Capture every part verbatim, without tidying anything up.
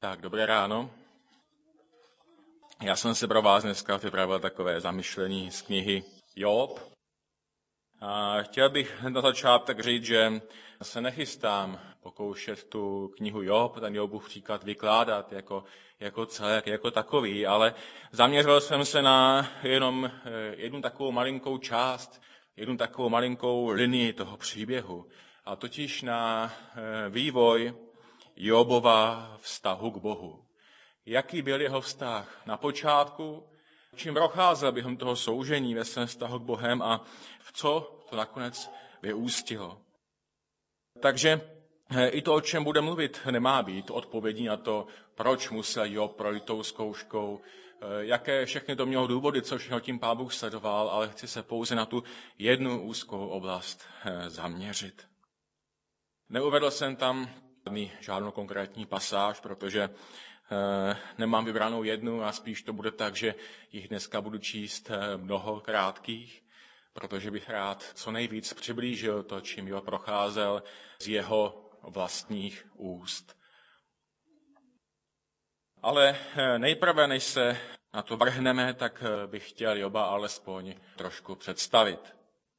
Tak, dobré ráno. Já jsem si pro vás dneska připravil takové zamyšlení z knihy Job. A chtěl bych na začátek říct, že se nechystám pokoušet tu knihu Job, ten Jobův příklad vykládat jako, jako celek, jako takový, ale zaměřil jsem se na jenom jednu takovou malinkou část, jednu takovou malinkou linii toho příběhu, a totiž na vývoj Jobova vztahu k Bohu. Jaký byl jeho vztah na počátku, čím procházel během toho soužení ve svém vztahu k Bohem a v co to nakonec vyústilo. Takže i to, o čem bude mluvit, nemá být odpovědí na to, proč musel Job projít tou zkouškou, jaké všechny to mělo důvody, co všechno tím Pán Bůh sledoval, ale chci se pouze na tu jednu úzkou oblast zaměřit. Neuvedl jsem tam žádnou konkrétní pasáž, protože e, nemám vybranou jednu a spíš to bude tak, že jich dneska budu číst mnoho krátkých, protože bych rád co nejvíc přiblížil to, čím Job procházel z jeho vlastních úst. Ale nejprve, než se na to vrhneme, tak bych chtěl Joba alespoň trošku představit.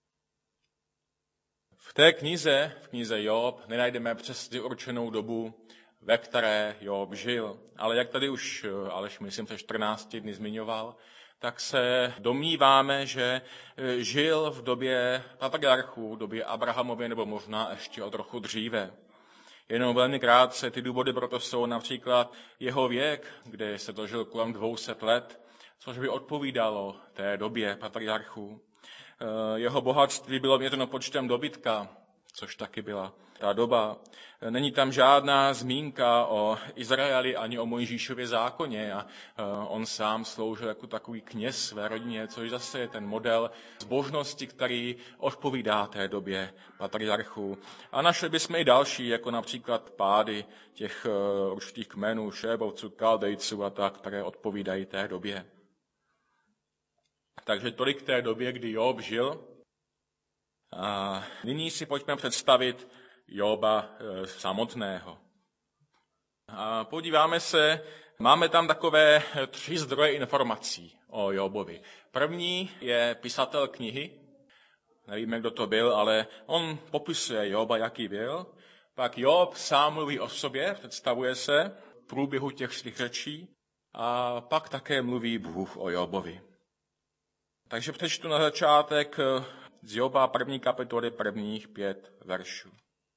V té knize, v knize Job, nenajdeme přesně určenou dobu, ve které Job žil. Ale jak tady už Aleš, myslím, se čtrnácti dny zmiňoval, tak se domníváme, že žil v době patriarchů, v době Abrahamově, nebo možná ještě o trochu dříve. Jenom velmi krátce ty důvody proto jsou například jeho věk, kde se dožil kolem dvou set let, což by odpovídalo té době patriarchů. Jeho bohatství bylo měřeno počtem dobytka, což taky byla ta doba. Není tam žádná zmínka o Izraeli ani o Mojžíšově zákoně a on sám sloužil jako takový kněz své rodině, což zase je ten model zbožnosti, který odpovídá té době patriarchů. A našli bychom i další, jako například pády těch určitých kmenů, Šébovců, Kaldejců a tak, které odpovídají té době. Takže tolik té době, kdy Job žil. A nyní si pojďme představit Joba e, samotného. A podíváme se, máme tam takové tři zdroje informací o Jobovi. První je pisatel knihy, nevíme, kdo to byl, ale on popisuje Joba, jaký byl. Pak Job sám mluví o sobě, představuje se v průběhu těch svých řečí a pak také mluví Bůh o Jobovi. Takže přečtu na začátek z Joba první kapitoly prvních pět veršů.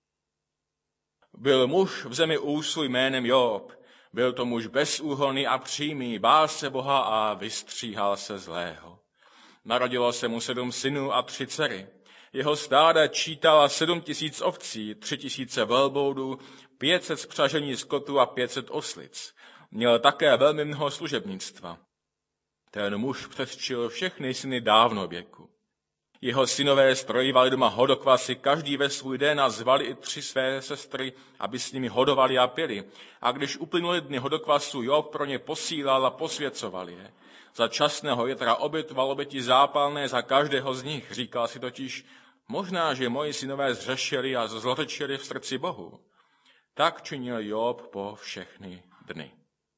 Byl muž v zemi úslu jménem Job. Byl to muž bezúhonný a přímý, bál se Boha a vystříhal se zlého. Narodilo se mu sedm synů a tři dcery. Jeho stáda čítala sedm tisíc ovcí, tři tisíce velbloudů, pět set spřažení skotu a pět set oslic. Měl také velmi mnoho služebnictva. Ten muž předčil všechny syny dávnověku. Jeho synové strojívali doma hodokvasy každý ve svůj den a zvali i tři své sestry, aby s nimi hodovali a pili. A když uplynuly dny hodokvasu, Job pro ně posílal a posvěcoval je. Za časného jetra obětoval oběti zápalné za každého z nich. Říkal si totiž, možná, že moji synové zřešili a zlorečili v srdci Bohu. Tak činil Job po všechny dny.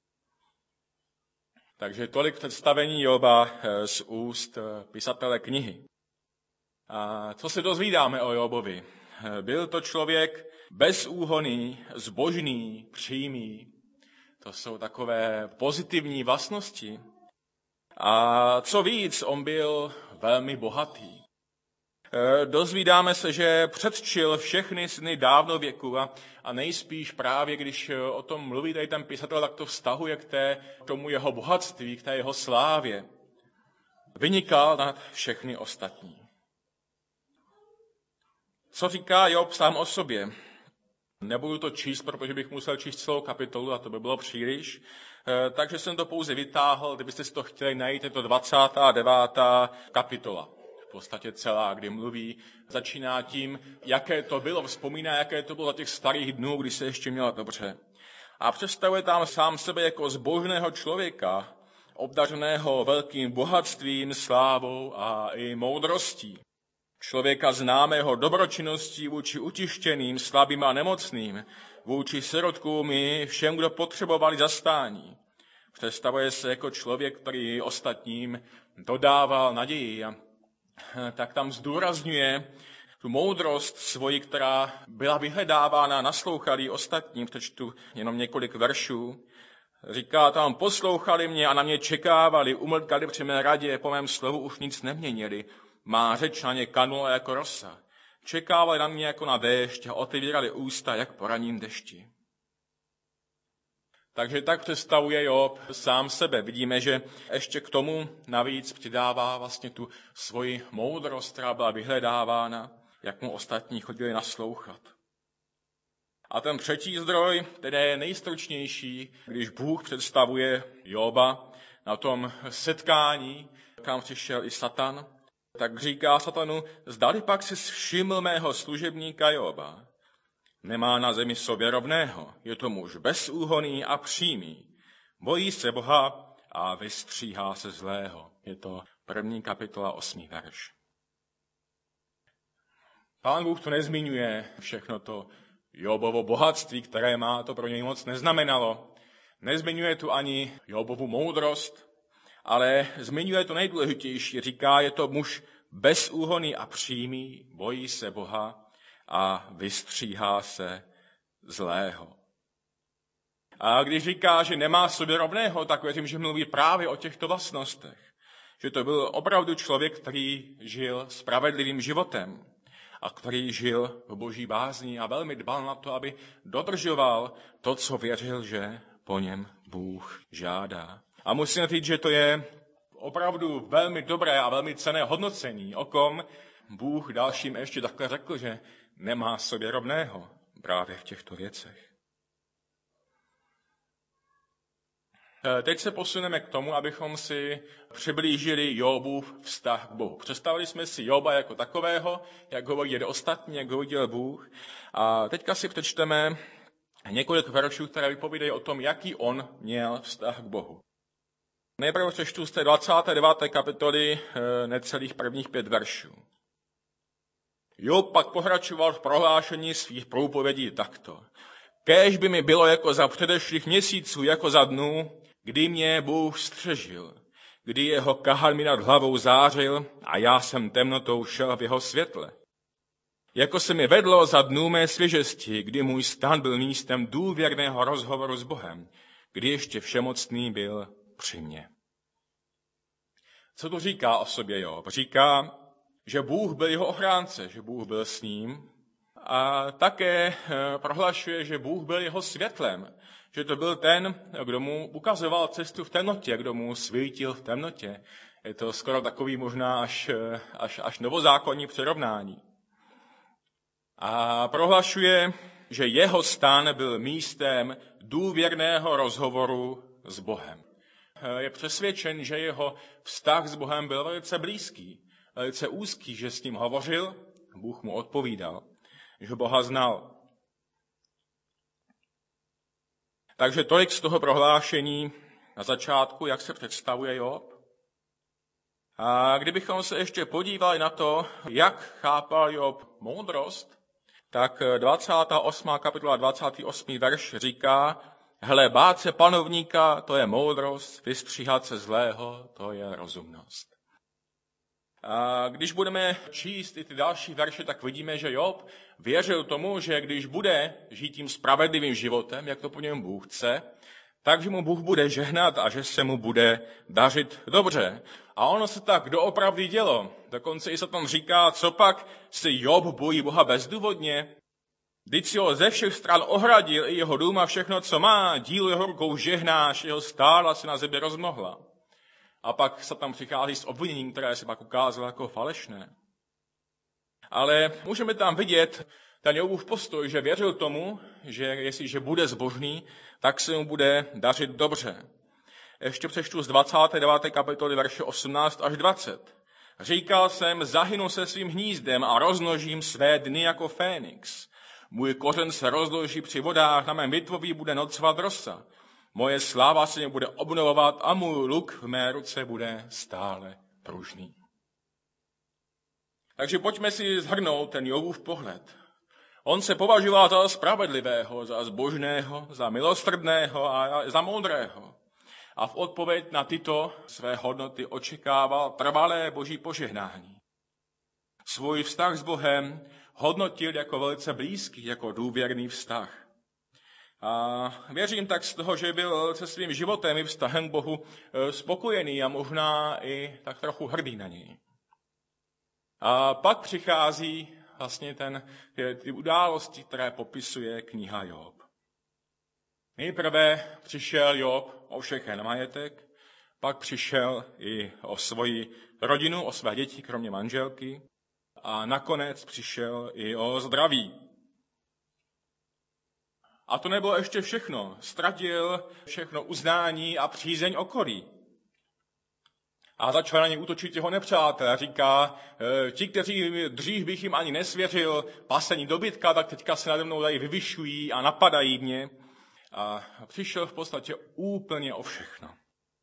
Takže tolik představení Joba z úst pisatele knihy. A co se dozvídáme o Jobovi? Byl to člověk bezúhonný, zbožný, přímý. To jsou takové pozitivní vlastnosti. A co víc, on byl velmi bohatý. Dozvídáme se, že předčil všechny syny dávnověku a, a nejspíš právě, když o tom mluví tady ten pisatel, tak to vztahuje k, té, k tomu jeho bohatství, k té jeho slávě. Vynikal nad všechny ostatní. Co říká Job sám o sobě? Nebudu to číst, protože bych musel číst celou kapitolu a to by bylo příliš. Takže jsem to pouze vytáhl, kdybyste si to chtěli najít, je to dvacátá devátá kapitola. V podstatě celá, kdy mluví, začíná tím, jaké to bylo, vzpomíná, jaké to bylo za těch starých dnů, kdy se ještě mělo dobře. A představuje tam sám sebe jako zbožného člověka, obdařeného velkým bohatstvím, slávou a i moudrostí. Člověka známého dobročinností vůči utištěným, slabým a nemocným, vůči sirotkům i všem, kdo potřebovali zastání. Představuje se jako člověk, který ostatním dodával naději. A tak tam zdůrazňuje tu moudrost svoji, která byla vyhledávána, naslouchali ostatním. Přečtu jenom několik veršů. Říká tam, poslouchali mě a na mě čekávali, umlkali při mé radě, po mém slovu už nic neměnili. Má řeč na ně kanula jako rosa. Čekávali na mě jako na déšť a otevírali ústa jak po ranním dešti. Takže tak představuje Job sám sebe. Vidíme, že ještě k tomu navíc přidává vlastně tu svoji moudrost, která byla vyhledávána, jak mu ostatní chodili naslouchat. A ten třetí zdroj, ten je nejstručnější, když Bůh představuje Joba na tom setkání, kam přišel i Satan, tak říká Satanu, zdali pak si všiml mého služebníka Joba. Nemá na zemi sobě rovného, je to muž bezúhonný a přímý. Bojí se Boha a vystříhá se zlého. Je to první kapitola, osmý verš. Pán Bůh to nezmiňuje všechno to Jobovo bohatství, které má, to pro něj moc neznamenalo. Nezmiňuje tu ani Jobovu moudrost, ale zmiňuje to nejdůležitější. Říká, je to muž bezúhonný a přímý, bojí se Boha a vystříhá se zlého. A když říká, že nemá sobě rovného, tak věřím, že mluví právě o těchto vlastnostech. Že to byl opravdu člověk, který žil spravedlivým životem a který žil v boží bázni a velmi dbal na to, aby dodržoval to, co věřil, že po něm Bůh žádá. A musím říct, že to je opravdu velmi dobré a velmi cenné hodnocení, o kom Bůh dalším ještě takhle řekl, že nemá sobě rovného právě v těchto věcech. Teď se posuneme k tomu, abychom si přiblížili Jobův vztah k Bohu. Představili jsme si Joba jako takového, jak ho viděli ostatní, jak ho viděl Bůh. A teďka si přečteme několik veršů, které vypovídají o tom, jaký on měl vztah k Bohu. Nejprve přečtu z té dvacáté deváté kapitoly necelých prvních pět veršů. Job pak pokračoval v prohlášení svých průpovědí takto. Kéž by mi bylo jako za předešlých měsíců, jako za dnů, kdy mě Bůh střežil, kdy jeho kahal mi nad hlavou zářil a já jsem temnotou šel v jeho světle. Jako se mi vedlo za dnů mé svěžesti, kdy můj stan byl místem důvěrného rozhovoru s Bohem, kdy ještě všemocný byl při mně. Co to říká o sobě Job? Říká, že Bůh byl jeho ochránce, že Bůh byl s ním a také prohlašuje, že Bůh byl jeho světlem, že to byl ten, kdo mu ukazoval cestu v temnotě, kdo mu svítil v temnotě. Je to skoro takový možná až, až, až novozákonní přirovnání. A prohlašuje, že jeho stan byl místem důvěrného rozhovoru s Bohem. Je přesvědčen, že jeho vztah s Bohem byl velice blízký, velice úzký, že s ním hovořil, Bůh mu odpovídal, že Boha znal. Takže tolik z toho prohlášení na začátku, jak se představuje Job. A kdybychom se ještě podívali na to, jak chápal Job moudrost, tak dvacátá osmá kapitola dvacátý osmý verš říká, hele, bát se panovníka, to je moudrost, vystříhat se zlého, to je rozumnost. A když budeme číst i ty další verše, tak vidíme, že Job věřil tomu, že když bude žít tím spravedlivým životem, jak to po něm Bůh chce, takže mu Bůh bude žehnat a že se mu bude dařit dobře. A ono se tak doopravdy dělo. Dokonce i se tam říká, co pak se Job bojí Boha bezdůvodně. Vždyť si ho ze všech stran ohradil i jeho dům a všechno, co má, díl jeho rukou žehnáš, jeho stála se na zemi rozmohla. A pak se tam přichází s obviněním, které se pak ukázalo jako falešné. Ale můžeme tam vidět ten Jobův postoj, že věřil tomu, že jestliže bude zbožný, tak se mu bude dařit dobře. Ještě přečtu z dvacáté deváté kapitoly verše osmnáct až dvacet. Říkal jsem, zahynu se svým hnízdem a rozmnožím své dny jako fénix. Můj kořen se rozloží při vodách, na mém větvoví bude nocovat rosa. Moje sláva se mě bude obnovovat a můj luk v mé ruce bude stále pružný. Takže pojďme si shrnout ten Jobův pohled. On se považoval za spravedlivého, za zbožného, za milosrdného a za moudrého. A v odpověď na tyto své hodnoty očekával trvalé boží požehnání. Svůj vztah s Bohem hodnotil jako velice blízký, jako důvěrný vztah. A věřím tak z toho, že byl se svým životem i vztahem k Bohu spokojený a možná i tak trochu hrdý na něj. A pak přichází vlastně ten, ty, ty události, které popisuje kniha Job. Nejprve přišel Job o všechen majetek, pak přišel i o svoji rodinu, o své děti, kromě manželky, a nakonec přišel i o zdraví. A to nebylo ještě všechno. Ztratil všechno uznání a přízeň okolí. A začal na něj útočit jeho nepřátel. Říká, ti, kteří dřív bych jim ani nesvěřil pasení dobytka, tak teďka se nade mnou tady vyvyšují a napadají mě. A přišel v podstatě úplně o všechno.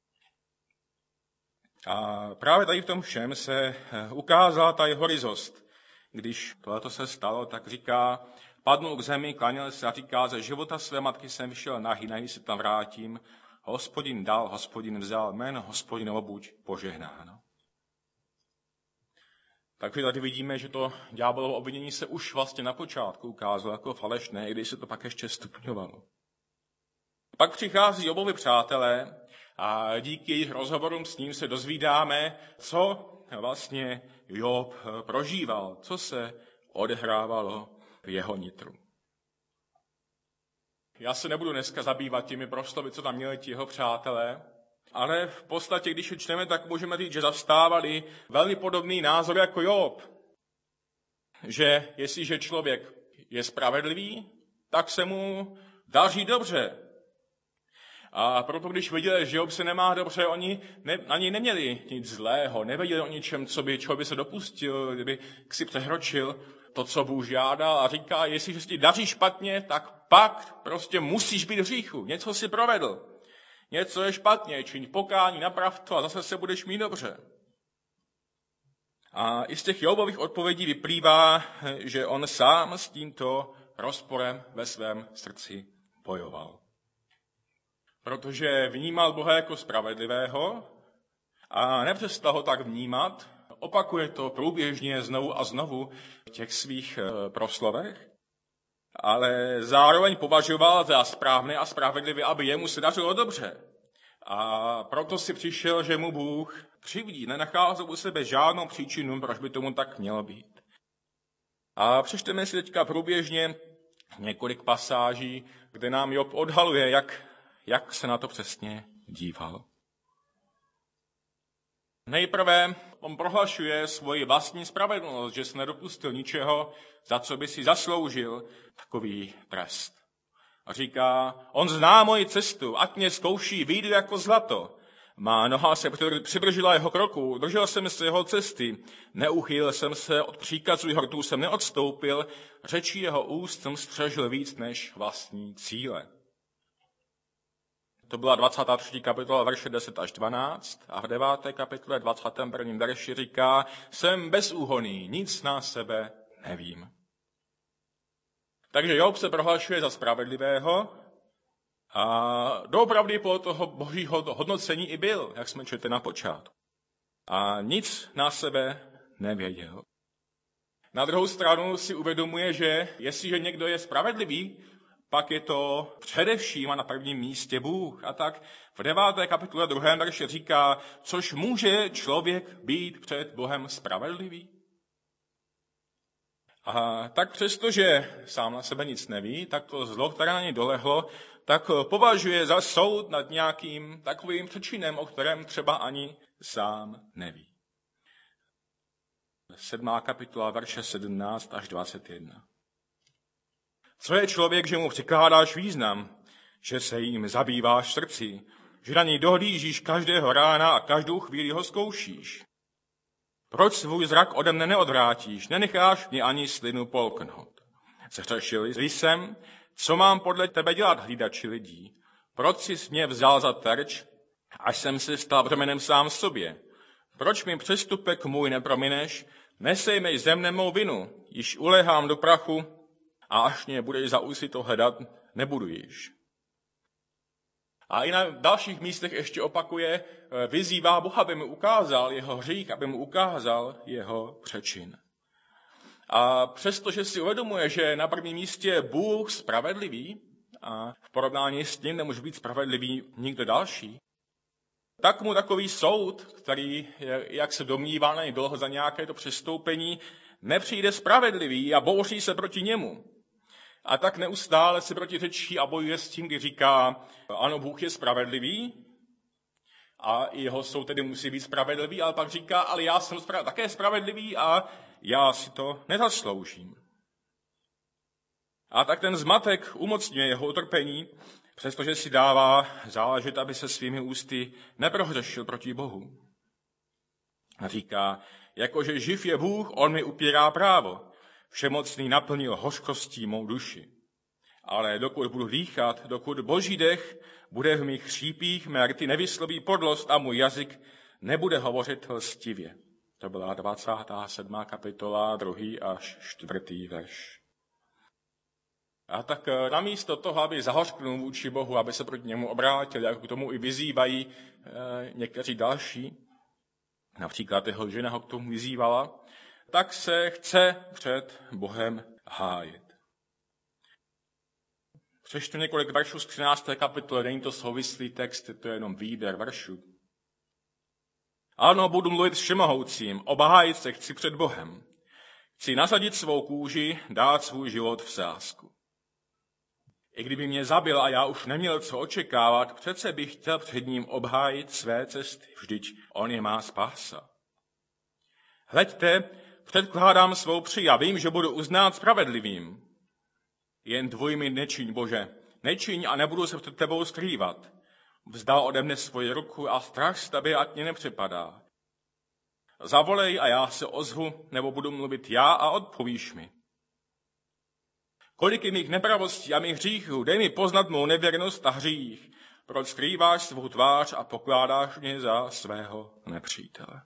A právě tady v tom všem se ukázala ta jeho ryzost. Když tohleto se stalo, tak říká, padnul k zemi, klaněl se a říká, ze života své matky jsem vyšel nahý, nahý se tam vrátím. Hospodin dal, Hospodin vzal, jméno Hospodinovo buď požehnáno. Takže tady vidíme, že to ďáblovo obvinění se už vlastně na počátku ukázalo jako falešné, i když se to pak ještě stupňovalo. Pak přichází Jobovi přátelé a díky jejich rozhovorům s ním se dozvídáme, co vlastně Job prožíval, co se odehrávalo v jeho nitru. Já se nebudu dneska zabývat těmi proslovy, co tam měli ti jeho přátelé, ale v podstatě, když je čteme, tak můžeme říct, že zastávali velmi podobný názor jako Job. Že jestliže člověk je spravedlivý, tak se mu daří dobře. A proto, když viděli, že Job se nemá dobře, oni ne, ani neměli nic zlého, nevěděli o ničem, co by člověk by se dopustil, kdyby si přehročil to, co Bůh žádá a říká, jestliže se ti daří špatně, tak pak prostě musíš být v hříchu. Něco si provedl. Něco je špatně, čiň pokání, naprav to a zase se budeš mít dobře. A i z těch Jobových odpovědí vyplývá, že on sám s tímto rozporem ve svém srdci bojoval. Protože vnímal Boha jako spravedlivého a nepřestal ho tak vnímat, opakuje to průběžně znovu a znovu v těch svých proslovech, ale zároveň považoval za správné a spravedlivé, aby jemu se dařilo dobře. A proto si přišel, že mu Bůh křivdí, nenacházel u sebe žádnou příčinu, proč by tomu tak mělo být. A přečteme si teďka průběžně několik pasáží, kde nám Job odhaluje, jak, jak se na to přesně díval. Nejprve on prohlašuje svoji vlastní spravedlnost, že se nedopustil ničeho, za co by si zasloužil takový trest. A říká, on zná moji cestu, ať mě zkouší, vyjdu jako zlato. Má noha se přidržela jeho kroku, držel jsem se jeho cesty, neuchýlil jsem se, od příkazů jeho rtů jsem neodstoupil, řečí jeho úst jsem střežil víc než vlastní cíle. To byla dvacátá třetí kapitola, verše deset až dvanáct a v deváté kapitole dvacátém prvním verši říká, jsem bezúhonný, nic na sebe nevím. Takže Job se prohlašuje za spravedlivého a doopravdy po toho božího hodnocení i byl, jak jsme četli na počátku. A nic na sebe nevěděl. Na druhou stranu si uvědomuje, že jestliže někdo je spravedlivý, pak je to především a na prvním místě Bůh. A tak v deváté kapitole druhém verši říká, což může člověk být před Bohem spravedlivý. A tak přestože sám na sebe nic neví, tak to zlo, které na něj dolehlo, tak považuje za soud nad nějakým takovým přečinem, o kterém třeba ani sám neví. Sedmá kapitola, verše sedmnáct až dvacet jedna. Co je člověk, že mu přikládáš význam, že se jim zabýváš v srdci, že na něj dohlížíš každého rána a každou chvíli ho zkoušíš? Proč svůj zrak ode mne neodvrátíš, nenecháš mě ani slinu polknout? Zřešil jsem, co mám podle tebe dělat, hlídači lidí? Proč jsi mě vzal za terč, až jsem se stal břemenem sám sobě? Proč mi přestupek můj nepromineš, Nesejmej ze mne mou vinu, již ulehám do prachu a až mě budeš za úsy to hledat, nebudu již. A i na dalších místech ještě opakuje, vyzývá Boha, aby mu ukázal jeho hřích, aby mu ukázal jeho přečin. A přestože si uvědomuje, že na prvním místě je Bůh spravedlivý a v porovnání s ním nemůže být spravedlivý nikdo další, tak mu takový soud, který, jak se domnívá, není dlouho za nějaké to přestoupení, nepřijde spravedlivý a bouří se proti němu. A tak neustále se protiřečí a bojuje s tím, kdy říká, ano, Bůh je spravedlivý a jeho soud tedy musí být spravedlivý, ale pak říká, ale já jsem také spravedlivý a já si to nezasloužím. A tak ten zmatek umocňuje jeho utrpení, přestože si dává záležet, aby se svými ústy neprohřešil proti Bohu. A říká, jakože živ je Bůh, on mi upírá právo. Všemocný naplnil hořkostí mou duši. Ale dokud budu dýchat, dokud boží dech bude v mých chřípích, mé rty nevysloví podlost a můj jazyk nebude hovořit lstivě. To byla dvacátá sedmá kapitola, druhý až čtvrtý verš. A tak namísto toho, aby zahořknul vůči Bohu, aby se proti němu obrátil, jak k tomu i vyzývají e, někteří další, například jeho žena ho k tomu vyzývala, tak se chce před Bohem hájit. Přečtu několik veršů z třinácté kapitoly, není to souvislý text, je to jenom výběr veršů. Ano, budu mluvit s všemohoucím, obhájit se chci před Bohem. Chci nasadit svou kůži, dát svůj život v sázku. I kdyby mě zabil a já už neměl co očekávat, přece bych chtěl před ním obhájit své cesty, vždyť on je má spása. Hleďte, předkládám svou při a vím, že budu uznát spravedlivým. Jen tvůj mi nečiň, Bože, nečiň a nebudu se před tebou skrývat. Vzdal ode mne svoji ruku a strach z tebe ať mě nepřepadá. Zavolej a já se ozvu, nebo budu mluvit já a odpovíš mi. Kolik je mých nepravostí a mých hříchů, dej mi poznat mou nevěrnost a hřích, proč skrýváš svou tvář a pokládáš mě za svého nepřítele.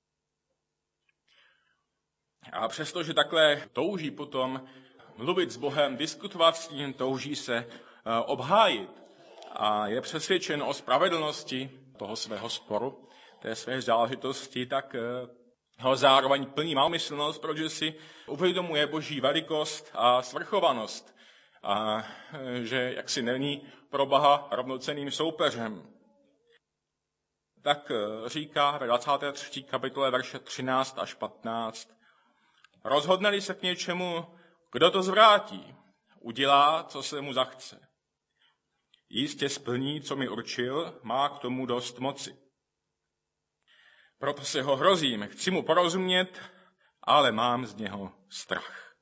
A přestože takhle touží potom mluvit s Bohem, diskutovat s ním, touží se obhájit a je přesvědčen o spravedlnosti toho svého sporu, té své záležitosti, tak ho zároveň plní malomyslnost, protože si uvědomuje boží velikost a svrchovanost a že jaksi není pro Boha rovnocenným soupeřem. Tak říká ve dvacáté třetí kapitole verše třináct až patnáct. Rozhodne-li se k něčemu, kdo to zvrátí, udělá, co se mu zachce. Jistě splní, co mi určil, má k tomu dost moci. Proto se ho hrozím, chci mu porozumět, ale mám z něho strach.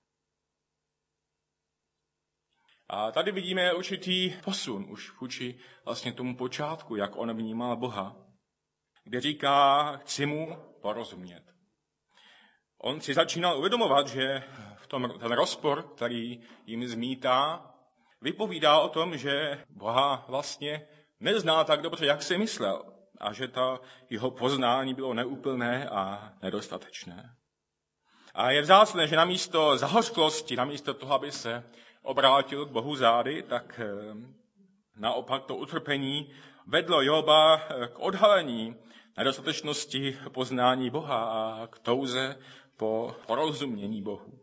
A tady vidíme určitý posun už vůči vlastně tomu počátku, jak on vnímal Boha, kde říká, chci mu porozumět. On si začínal uvědomovat, že v tom, ten rozpor, který jim zmítá, vypovídá o tom, že Boha vlastně nezná tak dobře, jak si myslel, a že ta jeho poznání bylo neúplné a nedostatečné. A je vzácné, že namísto zahořklosti, namísto toho, aby se obrátil k Bohu zády, tak naopak to utrpení vedlo Joba k odhalení nedostatečnosti poznání Boha a k touze po porozumění Bohu.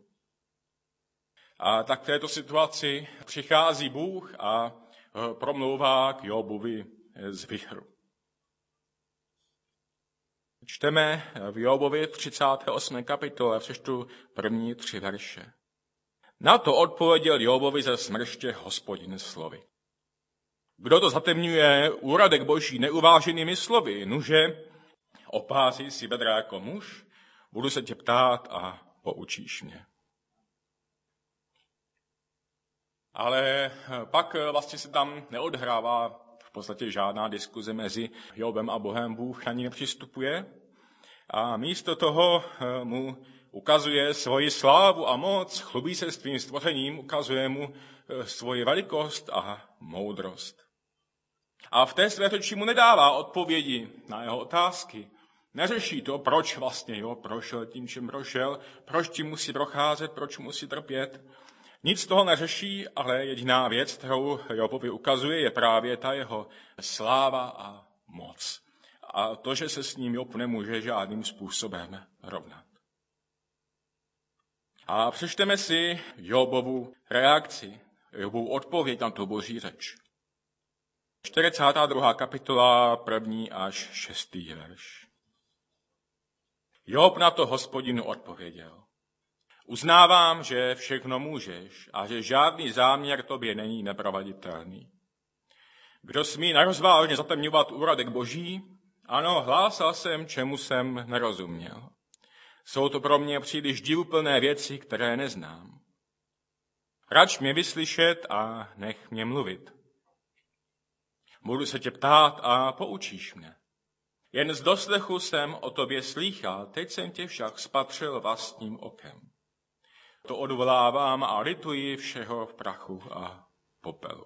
A tak v této situaci přichází Bůh a promlouvá k Jobovi z vichru. Čteme v Jobově třicáté osmé kapitole, přečtu první tři verše. Na to odpověděl Jobovi ze smrště Hospodin slovy. Kdo to zatemňuje úradek boží neuváženými slovy, nuže, opází si bedra jako muž, budu se tě ptát a poučíš mě. Ale pak vlastně se tam neodhrává v podstatě žádná diskuze mezi Jobem a Bohem. Bůh ani nepřistupuje a místo toho mu ukazuje svoji slávu a moc, chlubí se svým stvořením, ukazuje mu svoji velikost a moudrost. A v té své řeči mu nedává odpovědi na jeho otázky. Neřeší to, proč vlastně jo, prošel tím, čím prošel, proč tím musí procházet, proč musí trpět. Nic z toho neřeší, ale jediná věc, kterou Jobovi ukazuje, je právě ta jeho sláva a moc. A to, že se s ním Job nemůže žádným způsobem rovnat. A přečteme si Jobovu reakci, Jobovu odpověď na tu boží řeč. čtyřicátá druhá kapitola, první až šestý verš. Job na to Hospodinu odpověděl. Uznávám, že všechno můžeš a že žádný záměr tobě není neproveditelný. Kdo smí nerozvážně zatemňovat úradek boží? Ano, hlásal jsem, čemu jsem nerozuměl. Jsou to pro mě příliš divuplné věci, které neznám. Rač mě vyslyšet a nech mě mluvit. Budu se tě ptát a poučíš mne. Jen z doslechu jsem o tobě slýchal, teď jsem tě však spatřil vlastním okem. To odvolávám a lituji všeho v prachu a popelu.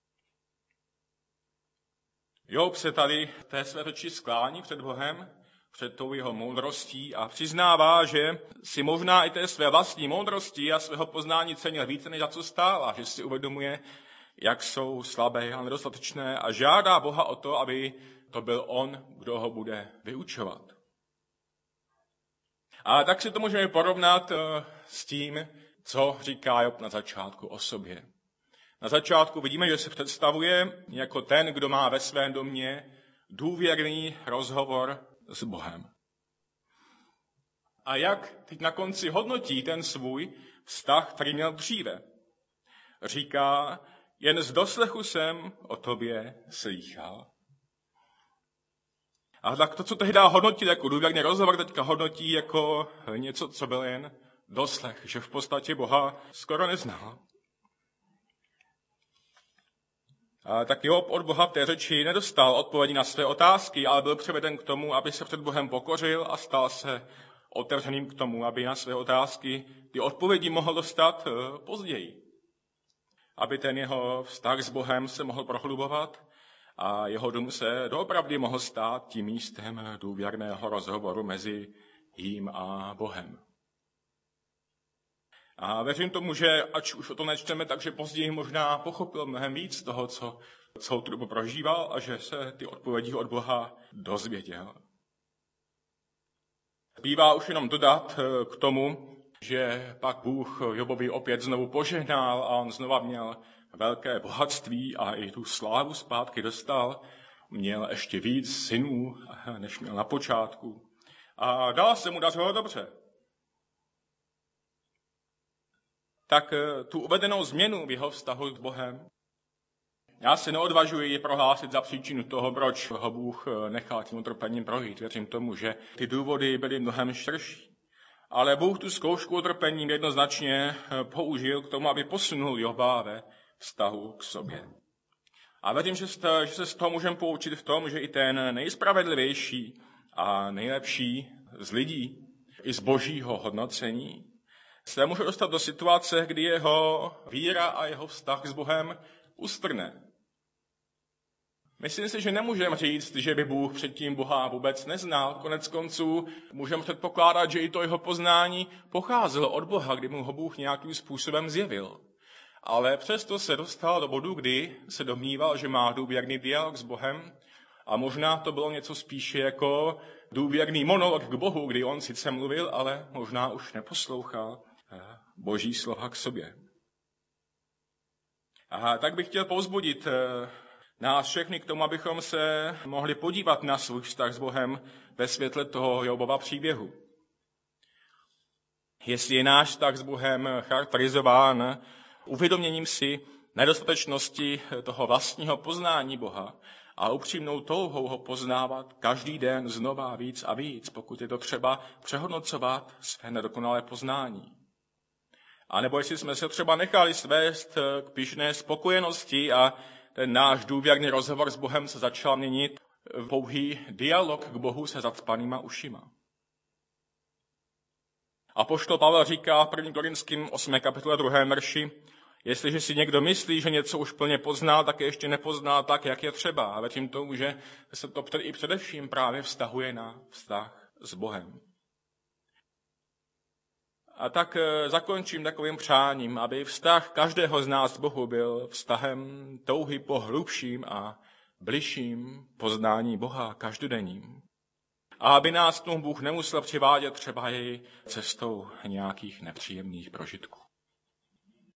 Job se tady v té své řeči sklání před Bohem, před tou jeho moudrostí a přiznává, že si možná i té své vlastní moudrosti a svého poznání cenil více, než za co stála, že si uvědomuje, jak jsou slabé a nedostatečné a žádá Boha o to, aby to byl on, kdo ho bude vyučovat. A tak si to můžeme porovnat s tím, co říká Job na začátku o sobě. Na začátku vidíme, že se představuje jako ten, kdo má ve svém domě důvěrný rozhovor s Bohem. A jak teď na konci hodnotí ten svůj vztah, který měl dříve? Říká, jen z doslechu jsem o tobě slýchal. A tak to, co tehdy hodnotil jako důvěrný rozhovor, teďka hodnotí jako něco, co byl jen doslech, že v podstatě Boha skoro neznal. A tak Job od Boha v té řeči nedostal odpovědi na své otázky, ale byl přiveden k tomu, aby se před Bohem pokořil a stal se otevřeným k tomu, aby na své otázky ty odpovědi mohl dostat později. Aby ten jeho vztah s Bohem se mohl prohlubovat a jeho dům se doopravdy mohl stát tím místem důvěrného rozhovoru mezi jím a Bohem. A věřím tomu, že ač už o tom nečteme, takže později možná pochopil mnohem víc toho, co celou tu dobu prožíval a že se ty odpovědi od Boha dozvěděl. Bývá už jenom dodat k tomu, že pak Bůh Jobovi opět znovu požehnal a on znova měl velké bohatství a i tu slávu zpátky dostal. Měl ještě víc synů, než měl na počátku. A dál se mu dařilo dobře. Tak tu uvedenou změnu v jeho vztahu s Bohem, já se neodvažuji ji prohlásit za příčinu toho, proč ho Bůh nechal tím utrpením projít. Věřím tomu, že ty důvody byly mnohem širší. Ale Bůh tu zkoušku utrpením jednoznačně použil k tomu, aby posunul Joba ve vztahu k sobě. A věřím, že se z toho můžeme poučit v tom, že i ten nejspravedlivější a nejlepší z lidí, i z božího hodnocení, se může dostat do situace, kdy jeho víra a jeho vztah s Bohem ustrne. Myslím si, že nemůžeme říct, že by Bůh předtím Boha vůbec neznal. Konec konců můžeme předpokládat, že i to jeho poznání pocházelo od Boha, kdy mu ho Bůh nějakým způsobem zjevil. Ale přesto se dostal do bodu, kdy se domníval, že má důvěrný dialog s Bohem a možná to bylo něco spíše jako důvěrný monolog k Bohu, kdy on sice mluvil, ale možná už neposlouchal boží slova k sobě. A tak bych chtěl povzbudit nás všechny k tomu, abychom se mohli podívat na svůj vztah s Bohem ve světle toho Jobova příběhu. Jestli je náš vztah s Bohem charakterizován uvědoměním si nedostatečnosti toho vlastního poznání Boha a upřímnou touhou ho poznávat každý den znova víc a víc, pokud je to třeba přehodnocovat své nedokonalé poznání. A nebo jestli jsme se třeba nechali svést k pyšné spokojenosti a ten náš důvěrný rozhovor s Bohem se začal měnit v pouhý dialog k Bohu se zacpanýma ušima. Apoštol Pavel říká v první Korinským osmé kapitole druhém verši, Jestliže si někdo myslí, že něco už plně poznal, tak je ještě nepoznal tak, jak je třeba. A věřím tomu, že se to i především právě vztahuje na vztah s Bohem. A tak zakončím takovým přáním, aby vztah každého z nás k Bohu byl vztahem touhy po hlubším a bližším poznání Boha každodenním. A aby nás tomu Bůh nemusel přivádět třeba i cestou nějakých nepříjemných prožitků.